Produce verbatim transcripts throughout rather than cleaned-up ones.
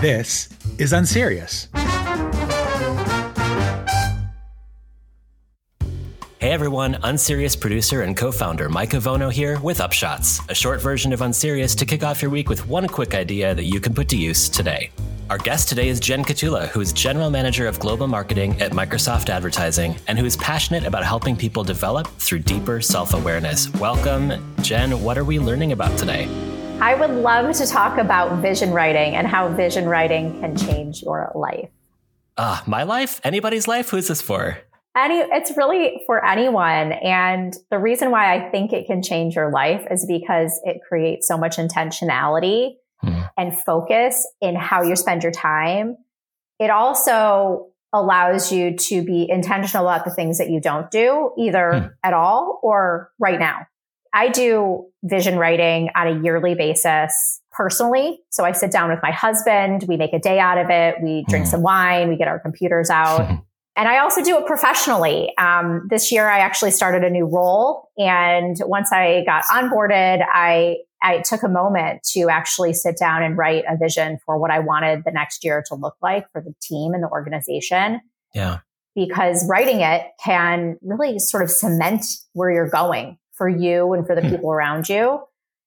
This is Unserious. Hey everyone, Unserious producer and co-founder Micah Vono here with Upshots, a short version of Unserious to kick off your week with one quick idea that you can put to use today. Our guest today is Jen Katula, who is General Manager of Global Marketing at Microsoft Advertising, and who is passionate about helping people develop through deeper self-awareness. Welcome, Jen. What are we learning about today? I would love to talk about vision writing and how vision writing can change your life. Ah, my life? Anybody's life? Who's this for? Any, it's really for anyone. And the reason why I think it can change your life is because it creates so much intentionality hmm. and focus in how you spend your time. It also allows you to be intentional about the things that you don't do, either hmm. at all or right now. I do vision writing on a yearly basis personally. So I sit down with my husband, we make a day out of it, we drink hmm. some wine, we get our computers out. And I also do it professionally. Um, this year, I actually started a new role. And once I got onboarded, I, I took a moment to actually sit down and write a vision for what I wanted the next year to look like for the team and the organization. Yeah. Because writing it can really sort of cement where you're going for you and for the people around you.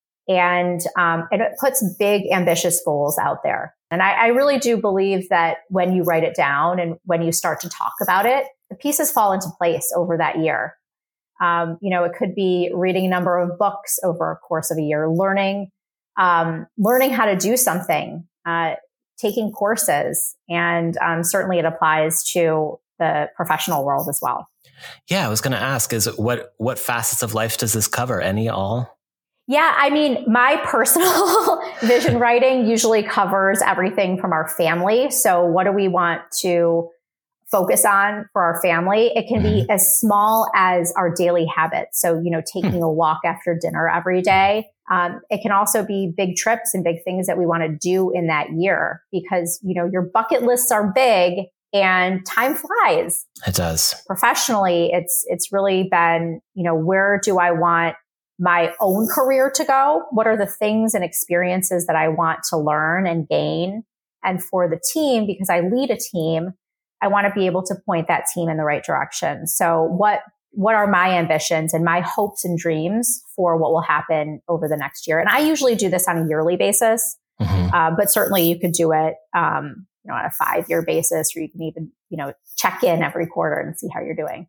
And um, it puts big, ambitious goals out there. And I, I really do believe that when you write it down and when you start to talk about it, the pieces fall into place over that year. Um, you know, it could be reading a number of books over a course of a year, learning, um, learning how to do something, uh, taking courses, and um, certainly it applies to the professional world as well. Yeah, I was going to ask: is what what facets of life does this cover? Any, all? Yeah, I mean, my personal vision writing usually covers everything from our family. So what do we want to focus on for our family? It can be as small as our daily habits. So, you know, taking a walk after dinner every day. Um, it can also be big trips and big things that we want to do in that year because, you know, your bucket lists are big and time flies. It does. Professionally, it's, it's really been, you know, where do I want my own career to go? What are the things and experiences that I want to learn and gain? And for the team, because I lead a team, I want to be able to point that team in the right direction. So what, what are my ambitions and my hopes and dreams for what will happen over the next year? And I usually do this on a yearly basis, mm-hmm. uh, but certainly you could do it, um, you know, on a five year basis, or you can even, you know, check in every quarter and see how you're doing.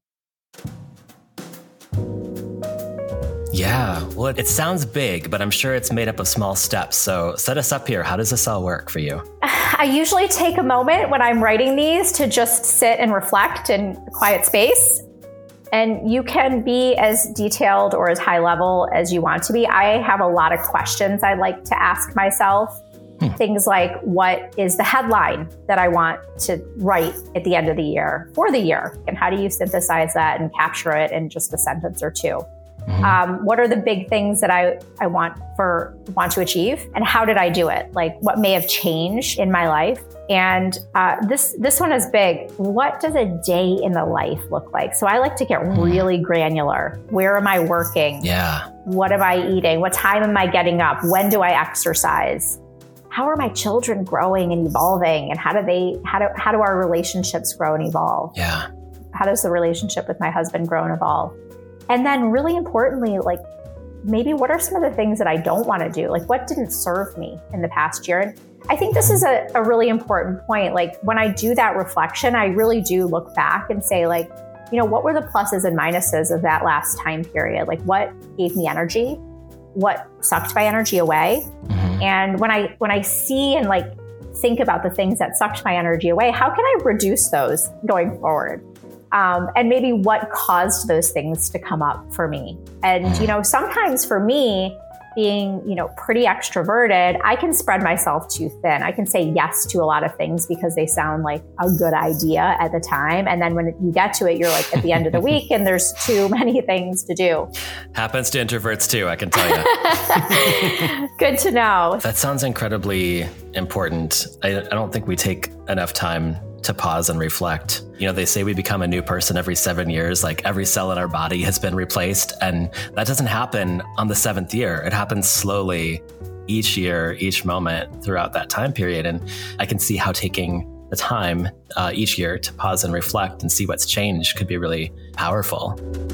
Yeah, well, it sounds big, but I'm sure it's made up of small steps. So set us up here. How does this all work for you? I usually take a moment when I'm writing these to just sit and reflect in a quiet space. And you can be as detailed or as high level as you want to be. I have a lot of questions I like to ask myself. Hmm. Things like, what is the headline that I want to write at the end of the year for the year? And how do you synthesize that and capture it in just a sentence or two? Mm-hmm. Um, what are the big things that I, I want for want to achieve, and how did I do it? Like, what may have changed in my life? And uh, this this one is big. What does a day in the life look like? So I like to get mm-hmm. really granular. Where am I working? Yeah. What am I eating? What time am I getting up? When do I exercise? How are my children growing and evolving? And how do they? How do how do our relationships grow and evolve? Yeah. How does the relationship with my husband grow and evolve? And then really importantly, like maybe what are some of the things that I don't want to do? Like what didn't serve me in the past year? And I think this is a, a really important point. Like when I do that reflection, I really do look back and say like, you know, what were the pluses and minuses of that last time period? Like what gave me energy? What sucked my energy away? Mm-hmm. And when I, when I see and like think about the things that sucked my energy away, how can I reduce those going forward? Um, and maybe what caused those things to come up for me. And, you know, sometimes for me, being, you know, pretty extroverted, I can spread myself too thin. I can say yes to a lot of things because they sound like a good idea at the time. And then when you get to it, you're like at the end of the week and there's too many things to do. Happens to introverts too, I can tell you. Good to know. That sounds incredibly important. I, I don't think we take enough time to pause and reflect. You know, they say we become a new person every seven years, like every cell in our body has been replaced. And that doesn't happen on the seventh year. It happens slowly each year, each moment throughout that time period. And I can see how taking the time uh, each year to pause and reflect and see what's changed could be really powerful.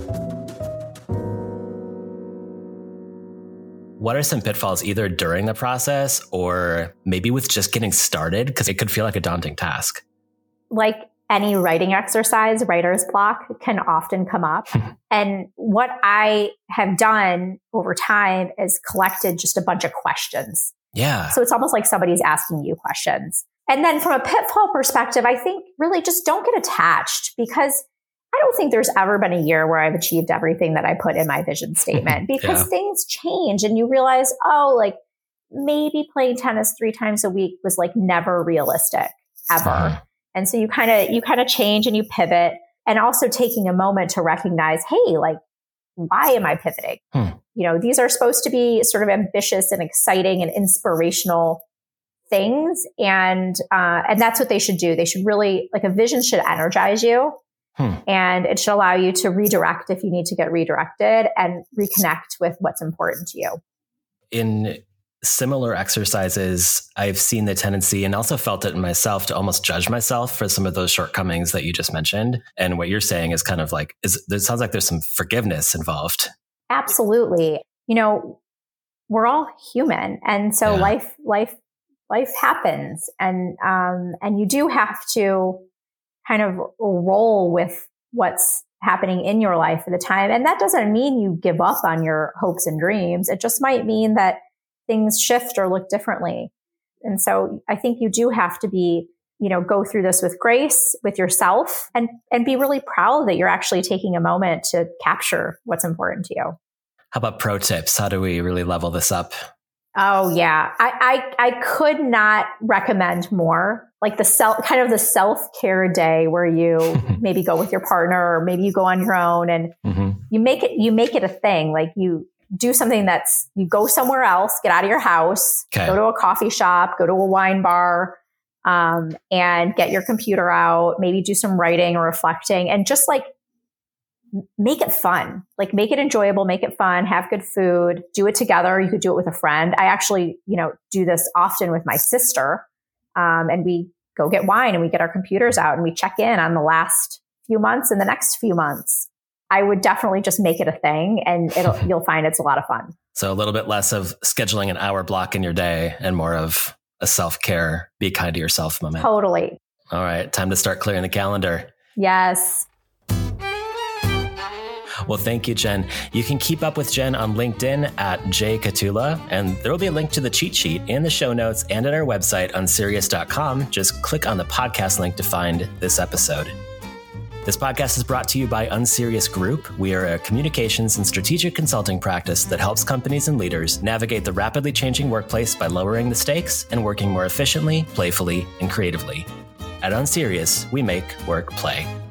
What are some pitfalls either during the process or maybe with just getting started? Because it could feel like a daunting task. Like any writing exercise, writer's block can often come up. And what I have done over time is collected just a bunch of questions. Yeah. So it's almost like somebody's asking you questions. And then from a pitfall perspective, I think really just don't get attached, because I don't think there's ever been a year where I've achieved everything that I put in my vision statement, because yeah. things change and you realize, oh, like maybe playing tennis three times a week was like never realistic ever. Uh-huh. And so you kind of, you kind of change and you pivot, and also taking a moment to recognize, hey, like, why am I pivoting? Hmm. You know, these are supposed to be sort of ambitious and exciting and inspirational things. And, uh, and that's what they should do. They should really, like, a vision should energize you. Hmm. And it should allow you to redirect if you need to get redirected and reconnect with what's important to you. In similar exercises, I've seen the tendency, and also felt it in myself, to almost judge myself for some of those shortcomings that you just mentioned. And what you're saying is kind of like, is, it sounds like there's some forgiveness involved. Absolutely. You know, we're all human. And so yeah. life, life, life happens. And, um, and you do have to kind of roll with what's happening in your life at the time. And that doesn't mean you give up on your hopes and dreams. It just might mean that things shift or look differently. And so I think you do have to be, you know, go through this with grace, with yourself, and, and be really proud that you're actually taking a moment to capture what's important to you. How about pro tips? How do we really level this up? Oh yeah. I, I, I could not recommend more. Like the self, kind of the self-care day where you maybe go with your partner, or maybe you go on your own, and mm-hmm. you make it, you make it a thing. Like you do something that's, you go somewhere else, get out of your house, okay. go to a coffee shop, go to a wine bar, um, and get your computer out, maybe do some writing or reflecting, and just like make it fun, like make it enjoyable, make it fun, have good food, do it together. You could do it with a friend. I actually, you know, do this often with my sister. Um, and we go get wine and we get our computers out and we check in on the last few months and the next few months. I would definitely just make it a thing, and it'll, you'll find it's a lot of fun. So a little bit less of scheduling an hour block in your day and more of a self-care, be kind to yourself moment. Totally. All right. Time to start clearing the calendar. Yes. Well, thank you, Jen. You can keep up with Jen on LinkedIn at jkatula, and there will be a link to the cheat sheet in the show notes and at our website, unserious dot com. Just click on the podcast link to find this episode. This podcast is brought to you by Unserious Group. We are a communications and strategic consulting practice that helps companies and leaders navigate the rapidly changing workplace by lowering the stakes and working more efficiently, playfully, and creatively. At Unserious, we make work play.